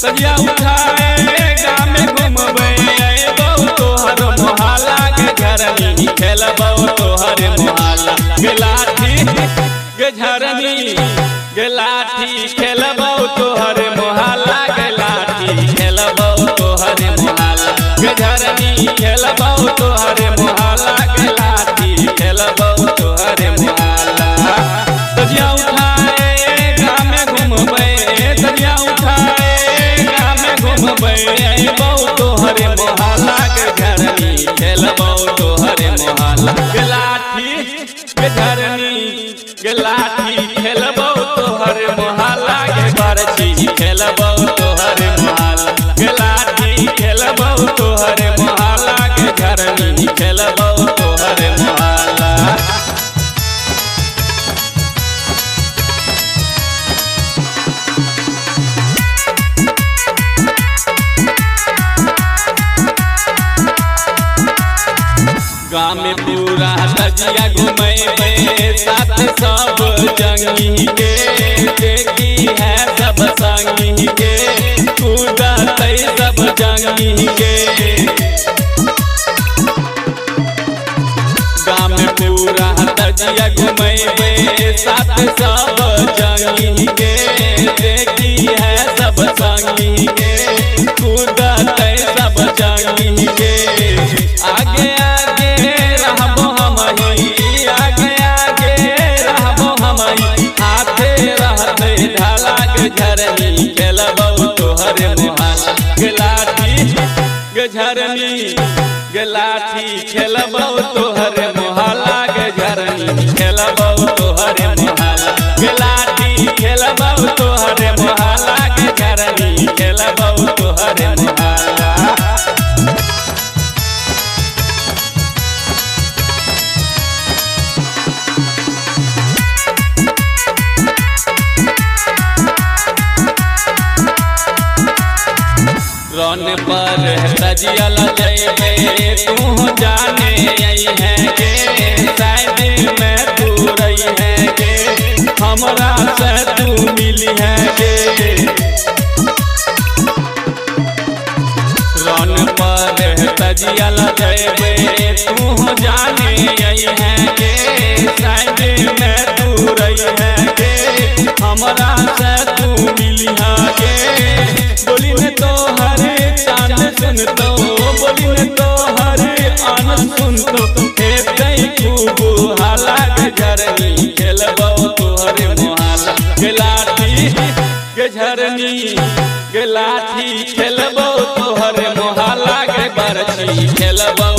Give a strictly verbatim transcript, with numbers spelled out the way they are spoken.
सजिया उठाए गाँव में घूमबे अइबो तोहर मोहल्ला के झरनी खेलबो तोहर मोहल्ला के लाठी के झरनी के लाठी खेलबो तोहर मोहल्ला के लाठी खेलबो तोहर मोहल्ला के झरनी खेलबो तोहर मोहल्ला के लाठी खेलबो तोहर मोहल्ला सजिया उठाए गाँव में घूमबे सजिया उठाए गाँव में घूमबे अइबो तोहर मोहल्ला के झरनी खेलबो तोहर मोहल्ला के लाठी के झरनी के लाठी खेलबो तोहर मोहल्ला के बरछी खेलबो तोहर मोहल्ला के लाठी खेलबो तोहर मोहल्ला के झरनी खेलबो तोहर मोहल्ला गाँव में पूरा सजिया घुमेबे साथ सब जंगी के देखी है सब संगी के कूदते सब जंगी के गाँव में पूरा सजिया घुमेबे साथ सब जंगी के देखी है सब संगी के कूदते सब जंगी के आगे आगे रहबो हमही आगे आगे रहबो हमही हाथे रहते ढाला के झरनी खेलबो तोहर मोहल्ला के लाठी के झरनी के लाठी खेलबो तोहर मोहल्ला के झरनी खेलबो तोहर मोहल्ला के लाठी खेलबो तोहर मोहल्ला के झरनी खेलबो तोहर मोहल्ला रन पर सजिया जइबे तू जाने आई है के शायद में तू रही है के हमरा से तू मिली है के रन पर सजिया जइबे तू जाने आई है के शायद में तू रही है के हमरा से तू मिली है के बोली ने तो हरे चांद सुन तो बोली ने तो हरे आन सुन तो हेते खूब हाला के झरनी खेलबो तोहर मोहल्ला के लाठी के झरनी के लाठी खेलबो तोहर मोहल्ला के बरछी खेलबो